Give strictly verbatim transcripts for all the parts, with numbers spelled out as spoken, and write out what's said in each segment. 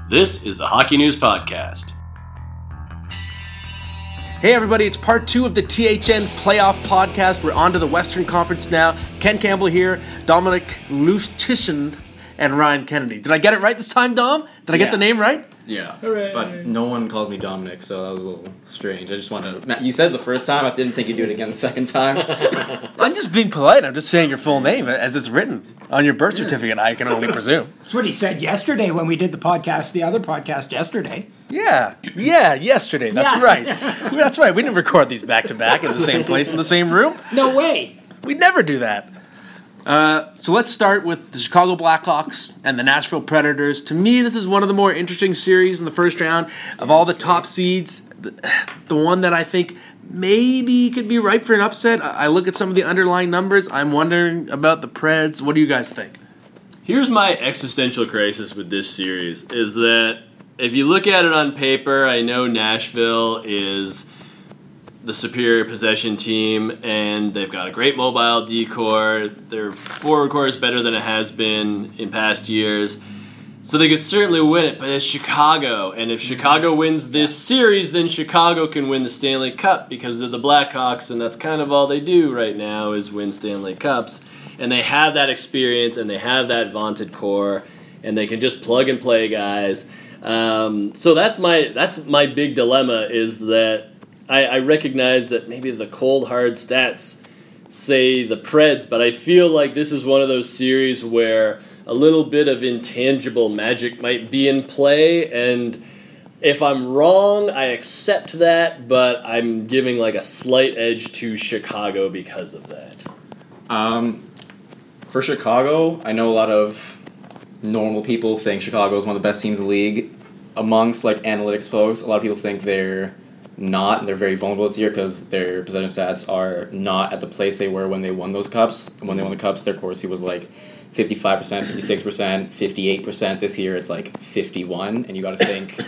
This is the Hockey News Podcast. Hey everybody, it's part two of the T H N Playoff Podcast. We're on to the Western Conference now. Ken Campbell here, Dominic Lustition, and Ryan Kennedy. Did I get it right this time, Dom? Did I get Yeah. the name right? Yeah, Hooray. But no one calls me Dominic, so that was a little strange. I just wanted to... Matt, you said the first time, I didn't think you'd do it again the second time. I'm just being polite. I'm just saying your full name as it's written on your birth certificate, I can only presume. That's what he said yesterday when we did the podcast, the other podcast yesterday. Yeah, yeah, yesterday. That's Yeah. right. That's right. We didn't record these back to back in the same place in the same room. No way. We'd never do that. Uh, so let's start with the Chicago Blackhawks and the Nashville Predators. To me, this is one of the more interesting series in the first round of all the top seeds. The, the one that I think maybe could be ripe for an upset. I I look at some of the underlying numbers. I'm wondering about the Preds. What do you guys think? Here's my existential crisis with this series, is that if you look at it on paper, I know Nashville is the superior possession team, and they've got a great mobile D-core. Their forward core is better than it has been in past years. So they could certainly win it, but it's Chicago. And if Chicago wins this series, then Chicago can win the Stanley Cup because they're the Blackhawks, and that's kind of all they do right now is win Stanley Cups. And they have that experience, and they have that vaunted core, and they can just plug and play guys. Um, so that's my that's my big dilemma, is that I, I recognize that maybe the cold, hard stats say the Preds, but I feel like this is one of those series where a little bit of intangible magic might be in play, and if I'm wrong, I accept that, but I'm giving like a slight edge to Chicago because of that. Um, for Chicago, I know a lot of normal people think Chicago is one of the best teams in the league. Amongst like analytics folks, a lot of people think they're not, and they're very vulnerable this year because their possession stats are not at the place they were when they won those cups. When they won the cups, their Corsi was like fifty-five percent, fifty-six percent, fifty-eight percent. This year it's like fifty-one, and you got to think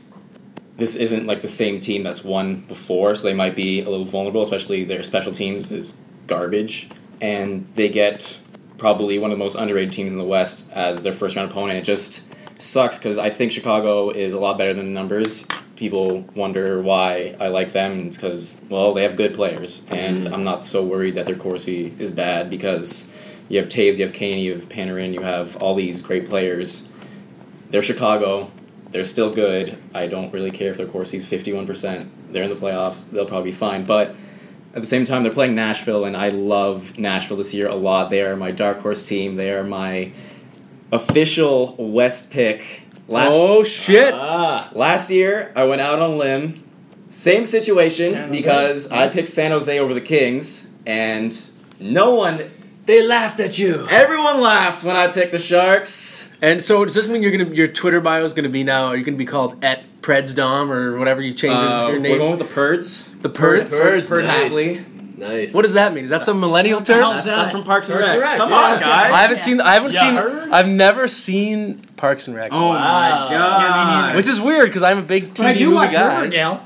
this isn't like the same team that's won before, so they might be a little vulnerable, especially their special teams is garbage, and they get probably one of the most underrated teams in the West as their first round opponent. It just sucks because I think Chicago is a lot better than the numbers. People wonder why I like them, and it's because, well, they have good players, and mm. I'm not so worried that their Corsi is bad because you have Taves, you have Kane, you have Panarin, you have all these great players. They're Chicago. They're still good. I don't really care if their Corsi's fifty-one percent. They're in the playoffs. They'll probably be fine. But at the same time, they're playing Nashville, and I love Nashville this year a lot. They are my dark horse team. They are my official West pick. Last, oh, shit. Ah. Last year, I went out on a limb. Same situation, because I picked San Jose over the Kings, and no one... They laughed at you. Everyone laughed when I picked the Sharks. And so does this mean you're gonna your Twitter bio is gonna be now? Are you gonna be called at PredsDom or whatever you change Uh, your name? We're going with the Perds. The Perds. Perds, Perd nice. Hatley. Nice. What does that mean? Is that some millennial What the term? hell's That's, that? that's from Parks and Parks Rec. and Rec, Come yeah. on, guys. I haven't seen. I haven't Yeah, seen. heard? I've never seen Parks and Rec. Oh, Wow. my God. Yeah, me neither. Which is weird because I'm a big T V But I do movie watch guy. Riverdale.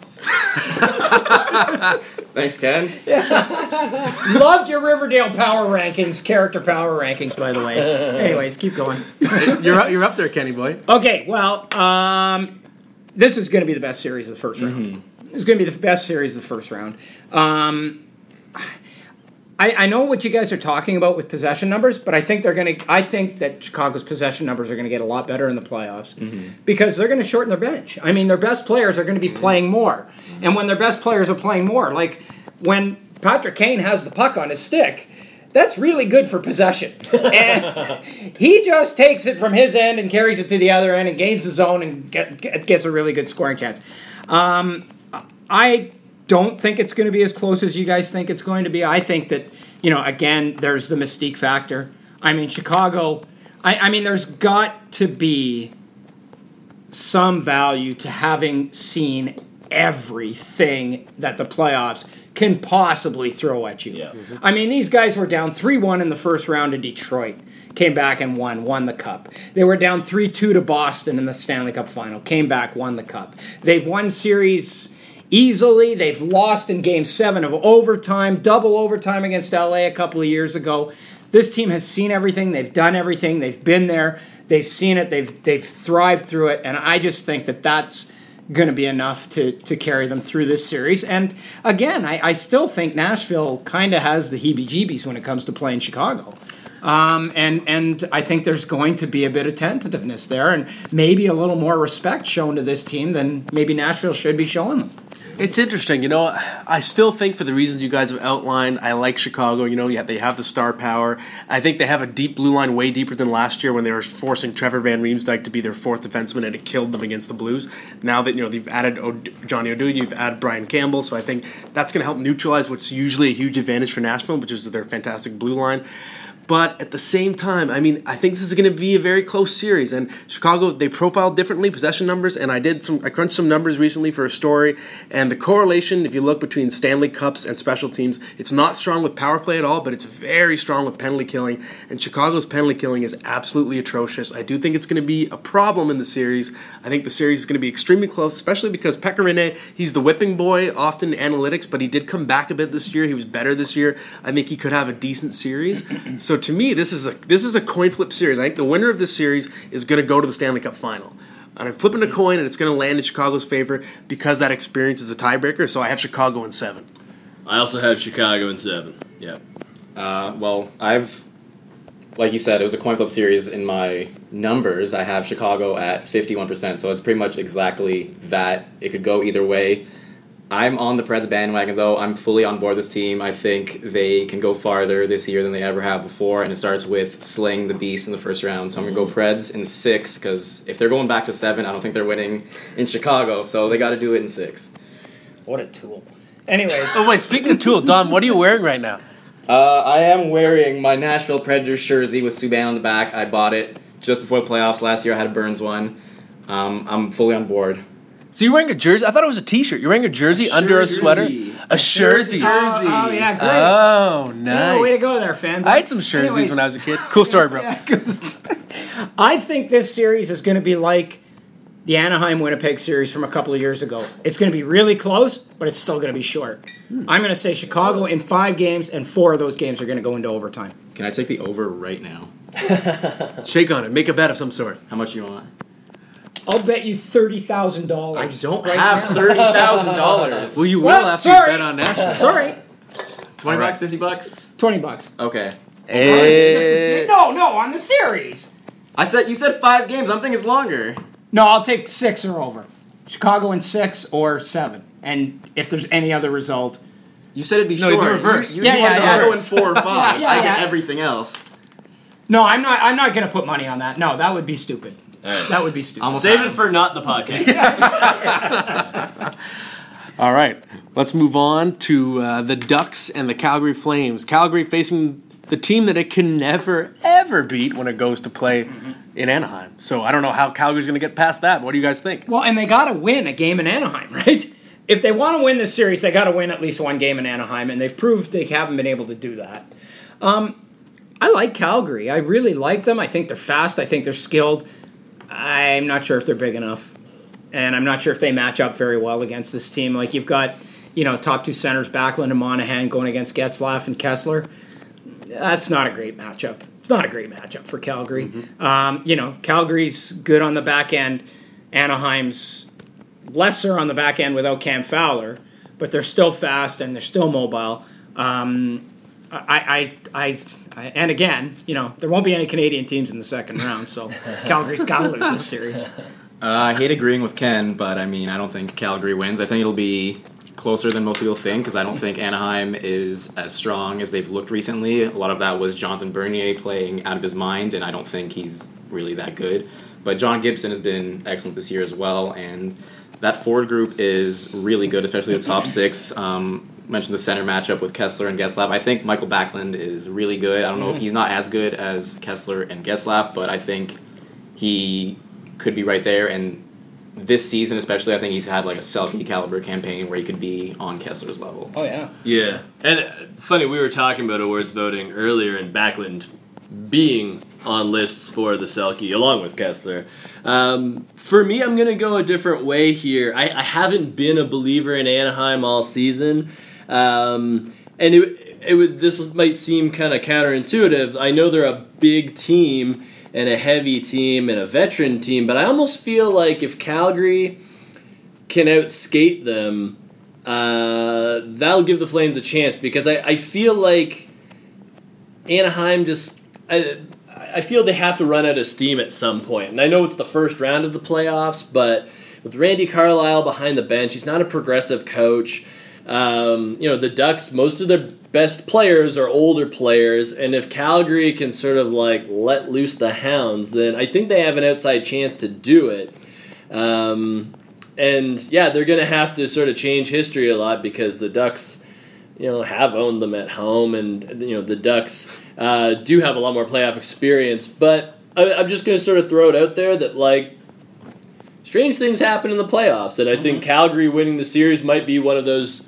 Thanks, Ken. Loved your Riverdale power rankings, character power rankings, by the way. Anyways, keep going. You're up, you're up there, Kenny boy. Okay, well, um, this is going to be the best series of the first round. Mm-hmm. It's going to be the best series of the first round. Um, I, I know what you guys are talking about with possession numbers, but I think they're going to. I think that Chicago's possession numbers are going to get a lot better in the playoffs Mm-hmm. because they're going to shorten their bench. I mean, their best players are going to be playing more, and when their best players are playing more, like when Patrick Kane has the puck on his stick, that's really good for possession. And he just takes it from his end and carries it to the other end and gains the zone and get, get, gets a really good scoring chance. Um, I don't think it's going to be as close as you guys think it's going to be. I think that, you know, again, there's the mystique factor. I mean, Chicago, I, I mean, there's got to be some value to having seen everything that the playoffs can possibly throw at you. Yeah. Mm-hmm. I mean, these guys were down three one in the first round in Detroit. Came back and won, won the Cup. They were down three two to Boston in the Stanley Cup final. Came back, won the Cup. They've won series easily. They've lost in Game seven of overtime, double overtime against L A a couple of years ago. This team has seen everything. They've done everything. They've been there. They've seen it. They've they've thrived through it. And I just think that that's going to be enough to to carry them through this series. And again, I, I still think Nashville kind of has the heebie-jeebies when it comes to playing Chicago. Um, and and I think there's going to be a bit of tentativeness there, and maybe a little more respect shown to this team than maybe Nashville should be showing them. It's interesting, you know. I still think for the reasons you guys have outlined, I like Chicago. You know, yeah, they have the star power. I think they have a deep blue line, way deeper than last year when they were forcing Trevor Van Riemsdyk to be their fourth defenseman, and it killed them against the Blues. Now that you know they've added o- Johnny O'Dood, you've added Brian Campbell, so I think that's going to help neutralize what's usually a huge advantage for Nashville, which is their fantastic blue line. But at the same time, I mean, I think this is going to be a very close series. And Chicago, they profiled differently, possession numbers. And I did some, I crunched some numbers recently for a story. And the correlation, if you look between Stanley Cups and special teams, it's not strong with power play at all, but it's very strong with penalty killing. And Chicago's penalty killing is absolutely atrocious. I do think it's going to be a problem in the series. I think the series is going to be extremely close, especially because Pekka Rinne, he's the whipping boy, often in analytics, but he did come back a bit this year. He was better this year. I think he could have a decent series. So to me, this is a this is a coin flip series. I think the winner of this series is going to go to the Stanley Cup final. And I'm flipping a coin, and it's going to land in Chicago's favor because that experience is a tiebreaker. So I have Chicago in seven. I also have Chicago in seven. Yeah. Uh, well, I've, like you said, it was a coin flip series in my numbers. I have Chicago at fifty-one percent, so it's pretty much exactly that. It could go either way. I'm on the Preds bandwagon, though. I'm fully on board this team. I think they can go farther this year than they ever have before, and it starts with slaying the beast in the first round. So I'm going to go Preds in six, because if they're going back to seven, I don't think they're winning in Chicago, so they got to do it in six. What a tool. Anyways. Oh, wait, speaking of Tool, Don, what are you wearing right now? Uh, I am wearing my Nashville Predators jersey with Subban on the back. I bought it just before the playoffs last year. I had a Burns one. Um, I'm fully on board. So you're wearing a jersey? I thought it was a T-shirt. You're wearing a jersey A under a jersey. sweater? A jersey. Jersey. Oh, oh, yeah, great. Oh, nice. Yeah, way to go there, fan. I had some jerseys Anyways. when I was a kid. Cool story, bro. Yeah, 'cause I think this series is going to be like the Anaheim-Winnipeg series from a couple of years ago. It's going to be really close, but it's still going to be short. I'm going to say Chicago in five games, and four of those games are going to go into overtime. Can I take the over right now? Shake on it. Make a bet of some sort. How much you want? I'll bet you thirty thousand I dollars. don't have thirty thousand dollars. Well, you will What? after Sorry. you bet on Nashville. Sorry, Twenty All right. bucks, fifty bucks. twenty bucks. Okay. Eh, No, no, on the series. I said you said five games. I'm thinking it's longer. No, I'll take six or over. Chicago in six or seven. And if there's any other result, You said it'd be No, short. the reverse. You, you Yeah, said yeah, yeah. Chicago in four or five. Yeah, I get yeah. everything else. no, I'm not. I'm not going to put money on that. No, that would be stupid. All right. That would be stupid. Almost Save had it him. for not the podcast. All right, let's move on to uh, the Ducks and the Calgary Flames. Calgary facing the team that it can never, ever beat when it goes to play in Anaheim. So I don't know how Calgary's going to get past that. What do you guys think? Well, and they got to win a game in Anaheim, right? If they want to win this series, they got to win at least one game in Anaheim, and they've proved they haven't been able to do that. Um, I like Calgary. I really like them. I think they're fast. I think they're skilled. I'm not sure if they're big enough, and I'm not sure if they match up very well against this team. Like, you've got, you know, top two centers, Backlund and Monahan, going against Getzlaf and Kessler. That's not a great matchup. It's not a great matchup for Calgary. Mm-hmm. Um, you know, Calgary's good on the back end. Anaheim's lesser on the back end without Cam Fowler, but they're still fast and they're still mobile. Um, I, I, I, I, and again, you know, there won't be any Canadian teams in the second round, so Calgary's got to lose this series. Uh, I hate agreeing with Ken, but I mean, I don't think Calgary wins. I think it'll be closer than most people think, because I don't think Anaheim is as strong as they've looked recently. A lot of that was Jonathan Bernier playing out of his mind, and I don't think he's really that good. But John Gibson has been excellent this year as well, and that forward group is really good, especially the top six. Um, mentioned the center matchup with Kessler and Getzlaf. I think Michael Backlund is really good. I don't know if he's not as good as Kessler and Getzlaf, but I think he could be right there. And this season especially, I think he's had like a Selke caliber campaign where he could be on Kessler's level. Oh, yeah. Yeah. And uh, funny, we were talking about awards voting earlier, and Backlund being on lists for the Selke along with Kessler. Um, for me, I'm going to go a different way here. I, I haven't been a believer in Anaheim all season. Um, and it, it would. This might seem kind of counterintuitive. I know they're a big team and a heavy team and a veteran team, but I almost feel like if Calgary can outskate them, uh, that'll give the Flames a chance, because I, I feel like Anaheim just... I, I feel they have to run out of steam at some point. And I know it's the first round of the playoffs, but with Randy Carlyle behind the bench, he's not a progressive coach. Um, you know, the Ducks, most of their best players are older players, and if Calgary can sort of like let loose the hounds, then I think they have an outside chance to do it. Um, and yeah, they're going to have to sort of change history a lot, because the Ducks, you know, have owned them at home, and you know the Ducks uh, do have a lot more playoff experience. But I, I'm just going to sort of throw it out there that like strange things happen in the playoffs, and I mm-hmm. think Calgary winning the series might be one of those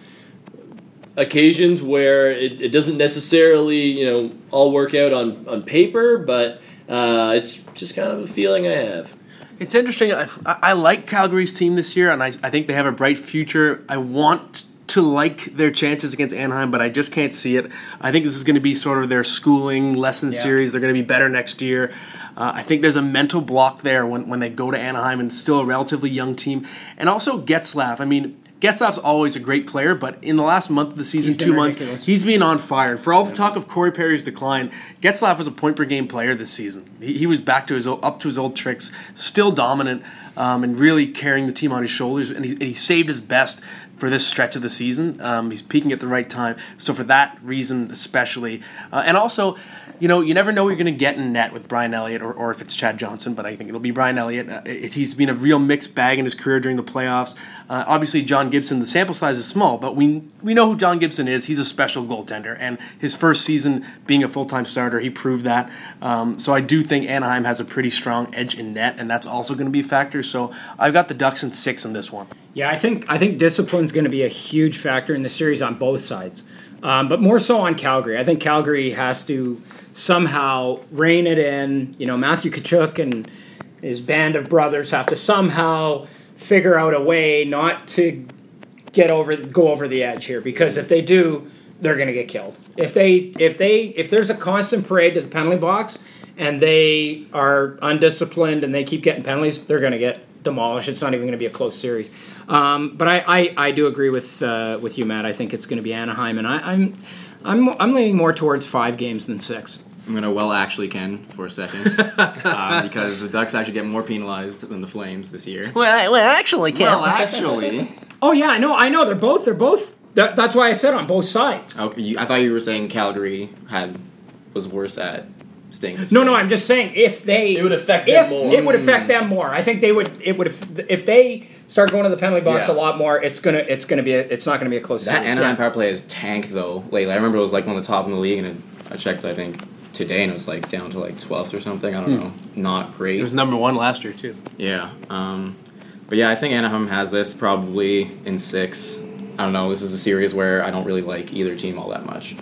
occasions where it, it doesn't necessarily, you know, all work out on, on paper, but uh, it's just kind of a feeling I have. It's interesting. I, I like Calgary's team this year, and I, I think they have a bright future. I want to like their chances against Anaheim, but I just can't see it. I think this is going to be sort of their schooling lesson yeah. series. They're going to be better next year. Uh, I think there's a mental block there when, when they go to Anaheim, and still a relatively young team. And also Getzlaf. I mean, Getzlaf's always a great player, but in the last month of the season, two months, ridiculous. He's been on fire. And for all the talk of Corey Perry's decline, Getzlaf was a point-per-game player this season. He, he was back to his up to his old tricks, still dominant, um, and really carrying the team on his shoulders. And he, and he saved his best for this stretch of the season. Um, he's peaking at the right time. So for that reason especially. Uh, and also, you know, you never know what you're going to get in net with Brian Elliott, or, or if it's Chad Johnson, but I think it'll be Brian Elliott. Uh, it, he's been a real mixed bag in his career during the playoffs. Uh, obviously, John Gibson, the sample size is small, but we we know who John Gibson is. He's a special goaltender, and his first season being a full-time starter, he proved that. Um, so I do think Anaheim has a pretty strong edge in net, and that's also going to be a factor. So I've got the Ducks in six in this one. Yeah, I think I think discipline's going to be a huge factor in the series on both sides, um, but more so on Calgary. I think Calgary has to somehow rein it in. You know, Matthew Tkachuk and his band of brothers have to somehow figure out a way not to get over, go over the edge here, because if they do, they're going to get killed. If they, if they, if there's a constant parade to the penalty box and they are undisciplined and they keep getting penalties, they're going to get demolished. It's not even going to be a close series. Um, but I, I, I do agree with uh, with you, Matt. I think it's going to be Anaheim, and I, I'm I'm I'm leaning more towards five games than six. I'm going to well actually Ken for a second, uh, because the Ducks actually get more penalized than the Flames this year. Well, well, actually, Ken. Well, actually. Oh yeah, I know, I know. They're both. They're both. That, that's why I said on both sides. Okay, you, I thought you were saying Calgary had was worse at staying. No, no. I'm just saying if they, it would affect if, them more. It would affect them more. I think they would. It would if they start going to the penalty box yeah. a lot more. It's gonna. It's gonna be. A, it's not gonna be a close. That series. Anaheim yeah. power play is tanked though. Lately, I remember it was like one of the top in the league, and it, I checked. I think. Today, and it was like down to like twelfth or something. I don't know. Not great. It was number one last year too. Yeah. Um, but yeah, I think Anaheim has this probably in six. I don't know. This is a series where I don't really like either team all that much.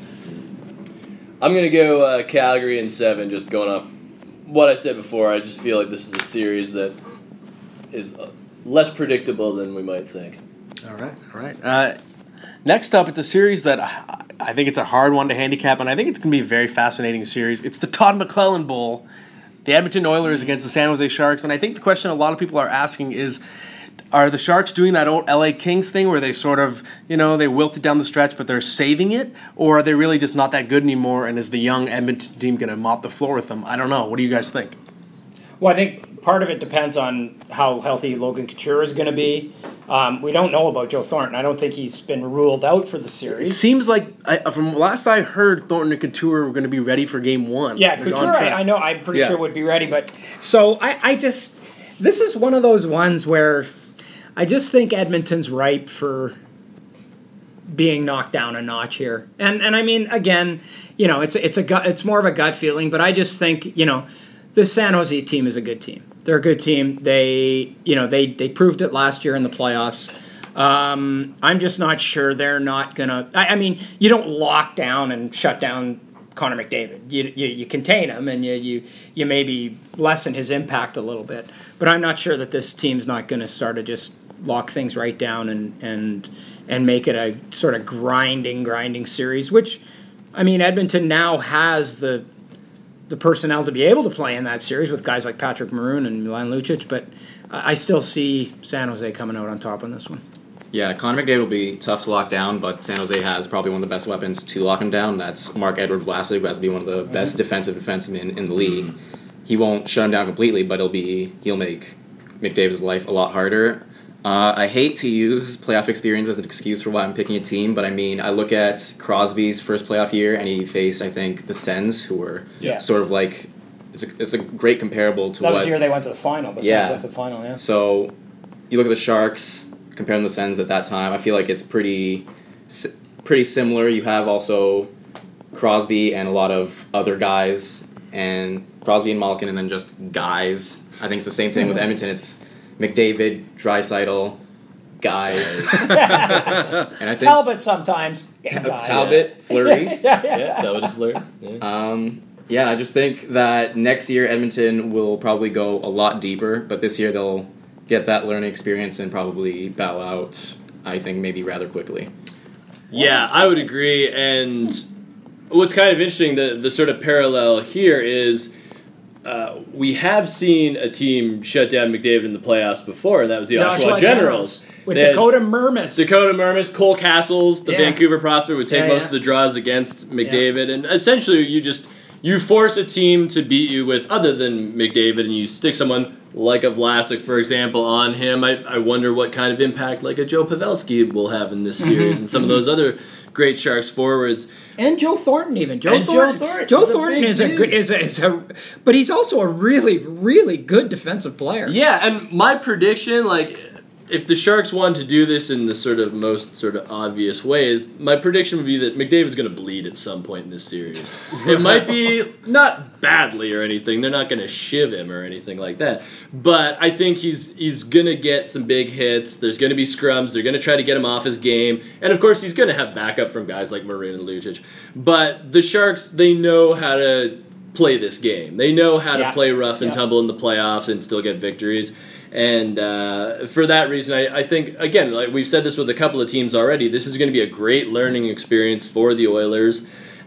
I'm going to go uh, Calgary in seven, just going off what I said before. I just feel like this is a series that is less predictable than we might think. All right, all right. Uh, next up, it's a series that I, I think it's a hard one to handicap, and I think it's going to be a very fascinating series. It's the Todd McClellan Bowl, the Edmonton Oilers against the San Jose Sharks, and I think the question a lot of people are asking is, are the Sharks doing that old L A Kings thing where they sort of, you know, they wilted down the stretch, but they're saving it? Or are they really just not that good anymore, and is the young Edmonton team going to mop the floor with them? I don't know. What do you guys think? Well, I think part of it depends on how healthy Logan Couture is going to be. Um, we don't know about Joe Thornton. I don't think he's been ruled out for the series. It seems like, I, from last I heard, Thornton and Couture were going to be ready for game one. Yeah, They're Couture, I, I know, I'm pretty yeah. sure would be ready. But so I, I just, this is one of those ones where I just think Edmonton's ripe for being knocked down a notch here. And and I mean, again, you know, it's it's a gut, it's more of a gut feeling, but I just think, you know, the San Jose team is a good team. They're a good team. They, you know, they they proved it last year in the playoffs. Um, I'm just not sure they're not gonna. I, I mean, you don't lock down and shut down Connor McDavid. You you, you contain him and you, you you maybe lessen his impact a little bit. But I'm not sure that this team's not going to sort of just lock things right down and and and make it a sort of grinding grinding series, which I mean, Edmonton now has the the personnel to be able to play in that series with guys like Patrick Maroon and Milan Lucic, but I still see San Jose coming out on top on this one. Yeah, Connor McDavid will be tough to lock down, but San Jose has probably one of the best weapons to lock him down. That's Mark-Edward Vlasic, who has to be one of the best defensive defensemen in the league. He won't shut him down completely, but he'll be he'll make McDavid's life a lot harder. Uh, I hate to use playoff experience as an excuse for why I'm picking a team, but I mean, I look at Crosby's first playoff year, and he faced, I think, the Sens, who were Yeah. sort of like, it's a, it's a great comparable to That what... was the year they went to the final. The Yeah. Sens went to the final, yeah. So, you look at the Sharks, comparing the Sens at that time, I feel like it's pretty si- pretty similar. You have also Crosby and a lot of other guys, and Crosby and Malkin, and then just guys. I think it's the same thing with Edmonton. It's McDavid, Draisaitl, guys. and I think Talbot sometimes. Yeah, Ta- guys. Talbot, Fleury. yeah, yeah. Yeah, that was his flirt. Yeah. Um, yeah, I just think that next year Edmonton will probably go a lot deeper, but this year they'll get that learning experience and probably bow out, I think, maybe rather quickly. Yeah, I would agree. And what's kind of interesting, the, the sort of parallel here is uh, we have seen a team shut down McDavid in the playoffs before, and that was the, The Oshawa, Oshawa Generals. Generals. With They had Dakota Mermis. Dakota Mermis, Cole Castles, the Yeah. Vancouver prospect, would take Yeah, most yeah. of the draws against McDavid. And essentially, you just you force a team to beat you with other than McDavid, and you stick someone like a Vlasic, for example, on him. I, I wonder what kind of impact like a Joe Pavelski will have in this series, and some of those other great Sharks forwards. And Joe Thornton, even Joe And Joe Thornton. Thornton. Joe He's a Thornton big is a dude. good is a, is a, but he's also a really really good defensive player. Yeah, and my prediction, like, if the Sharks wanted to do this in the sort of most sort of obvious ways, my prediction would be that McDavid's going to bleed at some point in this series. It might be not badly or anything. They're not going to shiv him or anything like that. But I think he's he's going to get some big hits. There's going to be scrums. They're going to try to get him off his game. And, of course, he's going to have backup from guys like Maroon and Lucic. But the Sharks, they know how to play this game. They know how Yeah. to play rough and Yeah. tumble in the playoffs and still get victories. And uh, for that reason, I, I think, again, like we've said this with a couple of teams already, this is going to be a great learning experience for the Oilers.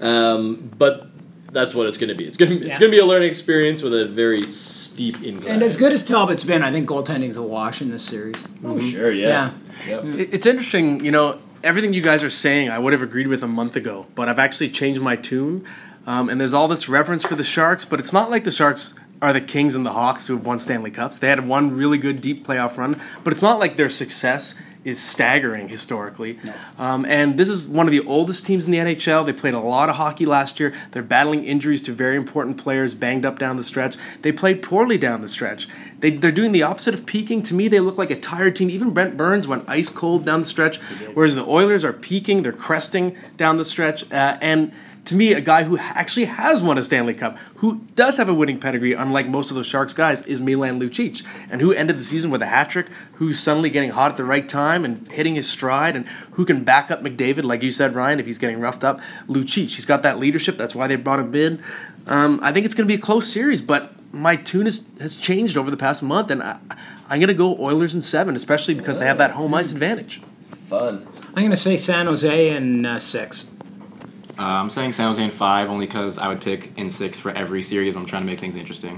Um, but that's what it's going to be. It's going to, it's Yeah. going to be a learning experience with a very steep incline. And as good as Talbot's been, I think goaltending's a wash in this series. Oh, sure, yeah. Yeah. Yep. It- It's interesting, you know, everything you guys are saying I would have agreed with a month ago, but I've actually changed my tune. Um, and there's all this reverence for the Sharks, but it's not like the Sharks are the Kings and the Hawks who have won Stanley Cups. They had one really good deep playoff run, but it's not like their success is staggering historically. No. Um, and this is one of the oldest teams in the N H L. They played a lot of hockey last year. They're battling injuries to very important players, banged up down the stretch. They played poorly down the stretch. They, they're doing the opposite of peaking. To me, they look like a tired team. Even Brent Burns went ice cold down the stretch, whereas the Oilers are peaking. They're cresting down the stretch. Uh, and to me, a guy who actually has won a Stanley Cup, who does have a winning pedigree, unlike most of those Sharks guys, is Milan Lucic, and who ended the season with a hat trick, who's suddenly getting hot at the right time and hitting his stride, and who can back up McDavid, like you said, Ryan, if he's getting roughed up. Lucic, he's got that leadership. That's why they brought him in. Um, I think it's going to be a close series, but my tune is, has changed over the past month, and I, I'm going to go Oilers in seven, especially because they have that home ice advantage. Fun. I'm going to say San Jose in uh, six. Uh, I'm saying San Jose in five only because I would pick in six for every series when I'm trying to make things interesting.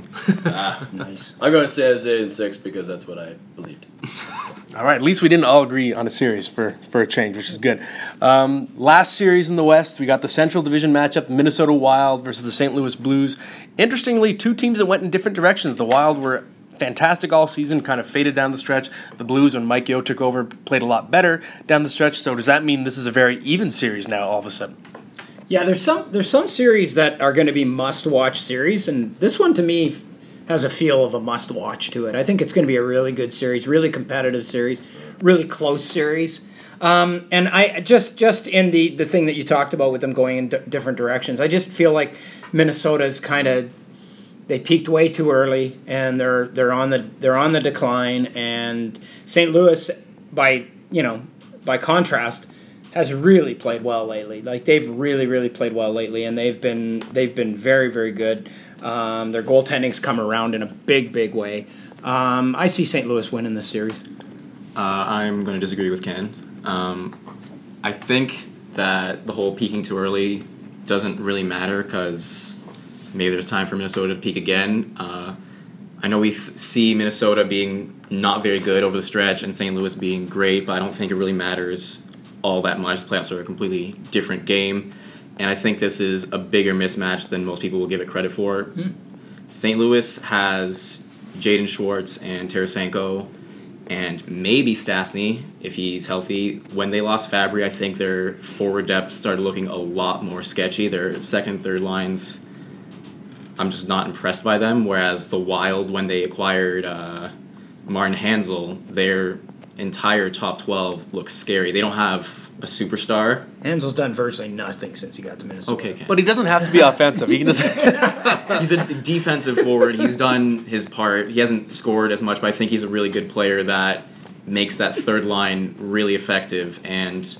Nice. I'm going to say Jose in six because that's what I believed. All right, at least we didn't all agree on a series for, for a change, which is good. Um, last series in the West, we got the Central Division matchup, the Minnesota Wild versus the Saint Louis Blues. Interestingly, two teams that went in different directions. The Wild were fantastic all season, kind of faded down the stretch. The Blues, when Mike Yeo took over, played a lot better down the stretch. So does that mean this is a very even series now all of a sudden? Yeah, there's some there's some series that are going to be must-watch series, and this one to me has a feel of a must-watch to it. I think it's going to be a really good series, really competitive series, really close series. Um, and I just just in the, the thing that you talked about with them going in d- different directions, I just feel like Minnesota's kind of they peaked way too early, and they're they're on the they're on the decline. And Saint Louis, by you know by contrast, has really played well lately. Like they've really, really played well lately, and they've been they've been very, very good. Um, their goaltending's come around in a big, big way. Um, I see Saint Louis winning this series. Uh, I'm going to disagree with Ken. Um, I think that the whole peaking too early doesn't really matter because maybe there's time for Minnesota to peak again. Uh, I know we th- see Minnesota being not very good over the stretch and Saint Louis being great, but I don't think it really matters all that much. The playoffs are a completely different game, and I think this is a bigger mismatch than most people will give it credit for. Mm. Saint Louis has Jaden Schwartz and Tarasenko and maybe Stastny if he's healthy. When they lost Fabry, I think their forward depth started looking a lot more sketchy. Their second, third lines, I'm just not impressed by them, whereas the Wild, when they acquired uh, Martin Hanzal, their entire top twelve looks scary. They don't have a superstar. Hansel's done virtually nothing since he got to Minnesota. Okay, okay. But he doesn't have to be offensive. He can just He's a defensive forward. He's done his part. He hasn't scored as much, but I think he's a really good player that makes that third line really effective. And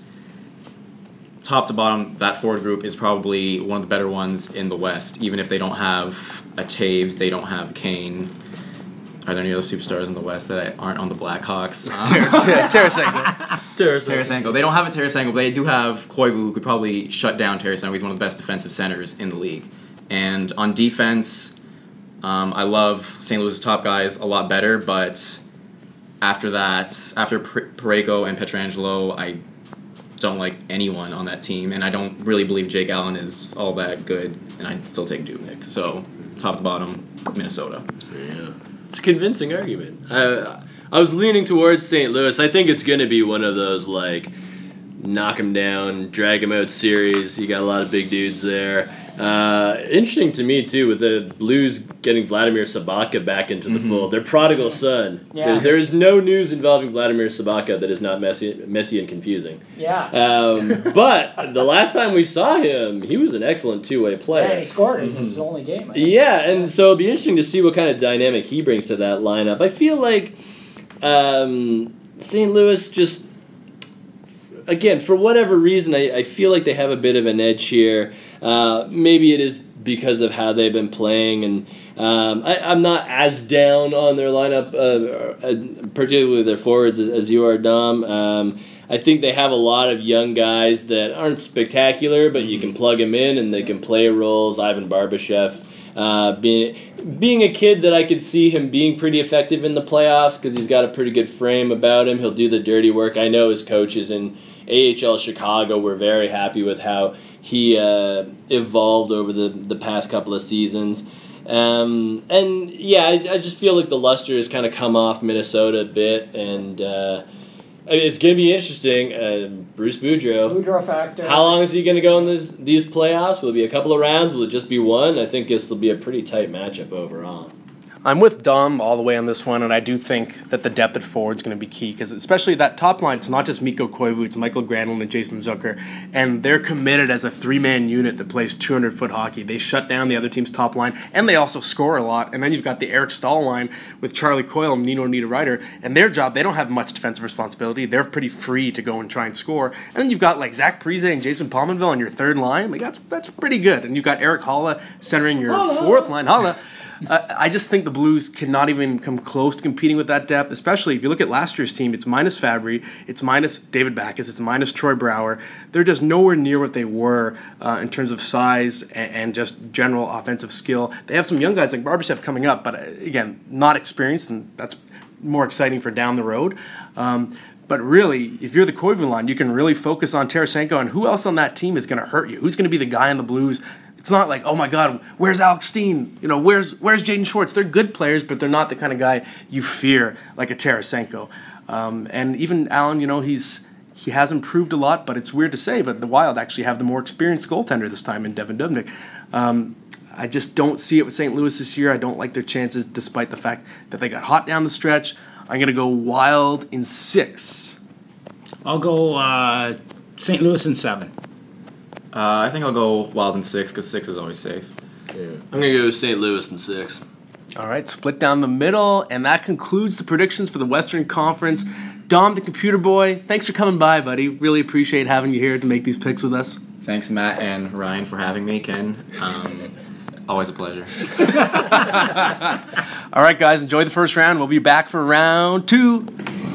top to bottom, that forward group is probably one of the better ones in the West. Even if they don't have a Taves, they don't have Kane. Are there any other superstars in the West that aren't on the Blackhawks? Um, Tarasenko. Tarasenko. They don't have a Tarasenko, but they do have Koivu, who could probably shut down Tarasenko. He's one of the best defensive centers in the league. And on defense, um, I love Saint Louis' top guys a lot better, but after that, after Parayko and Pietrangelo, I don't like anyone on that team, and I don't really believe Jake Allen is all that good, and I'd still take Dubnyk. So, top to bottom, Minnesota. Yeah. It's a convincing argument. Uh, I was leaning towards Saint Louis. I think it's going to be one of those, like, knock him down, drag him out series. You got a lot of big dudes there. Uh, interesting to me, too, with the Blues getting Vladimir Sabaka back into the mm-hmm. fold. Their prodigal son. Yeah. There, there is no news involving Vladimir Sabaka that is not messy, messy and confusing. Yeah. Um, but the last time we saw him, he was an excellent two-way player. Yeah, and he scored in mm-hmm. his only game. Yeah, and so it'll be interesting to see what kind of dynamic he brings to that lineup. I feel like um, Saint Louis just, again, for whatever reason, I, I feel like they have a bit of an edge here. Uh, maybe it is because of how they've been playing, and um, I, I'm not as down on their lineup, uh, uh, particularly their forwards, as, as you are, Dom. Um, I think they have a lot of young guys that aren't spectacular, but you can plug them in and they can play roles. Ivan Barbashev, uh, being being a kid that I could see him being pretty effective in the playoffs because he's got a pretty good frame about him. He'll do the dirty work. I know his coaches in A H L Chicago were very happy with how he uh, evolved over the, the past couple of seasons. Um, and, yeah, I, I just feel like the luster has kind of come off Minnesota a bit, and uh, it's going to be interesting. Uh, Bruce Boudreau. Boudreau factor. How long is he going to go in this, these playoffs? Will it be a couple of rounds? Will it just be one? I think this will be a pretty tight matchup overall. I'm with Dom all the way on this one, and I do think that the depth at forward is going to be key, because especially that top line, it's not just Mikko Koivu, it's Michael Granlund and Jason Zucker, and they're committed as a three-man unit that plays two hundred foot hockey. They shut down the other team's top line, and they also score a lot, and then you've got the Eric Stahl line with Charlie Coyle and Nino Niederreiter, and their job, they don't have much defensive responsibility. They're pretty free to go and try and score. And then you've got like Zach Parise and Jason Pominville on your third line. Like that's that's pretty good. And you've got Eric Holla centering your Holla. fourth line. Holla. Uh, I just think the Blues cannot even come close to competing with that depth, especially if you look at last year's team. It's minus Fabry, it's minus David Backes, it's minus Troy Brouwer. They're just nowhere near what they were uh, in terms of size and, and just general offensive skill. They have some young guys like Barbashev coming up, but uh, again, not experienced, and that's more exciting for down the road. Um, But really, if you're the Koivu line, you can really focus on Tarasenko, and who else on that team is going to hurt you? Who's going to be the guy in the Blues? It's not like, oh my God, where's Alex Steen? You know, where's where's Jaden Schwartz? They're good players, but they're not the kind of guy you fear like a Tarasenko. Um, and even Allen, you know, he's he has improved a lot, but it's weird to say, but the Wild actually have the more experienced goaltender this time in Devan Dubnyk. Um, I just don't see it with Saint Louis this year. I don't like their chances, despite the fact that they got hot down the stretch. I'm going to go Wild in six. I'll go uh, Saint Louis in seven. Uh, I think I'll go Wild in six because six is always safe. Yeah. I'm going to go Saint Louis in six. All right, split down the middle, and that concludes the predictions for the Western Conference. Dom, the computer boy, thanks for coming by, buddy. Really appreciate having you here to make these picks with us. Thanks, Matt and Ryan, for having me, Ken. Um, always a pleasure. All right, guys, enjoy the first round. We'll be back for round two.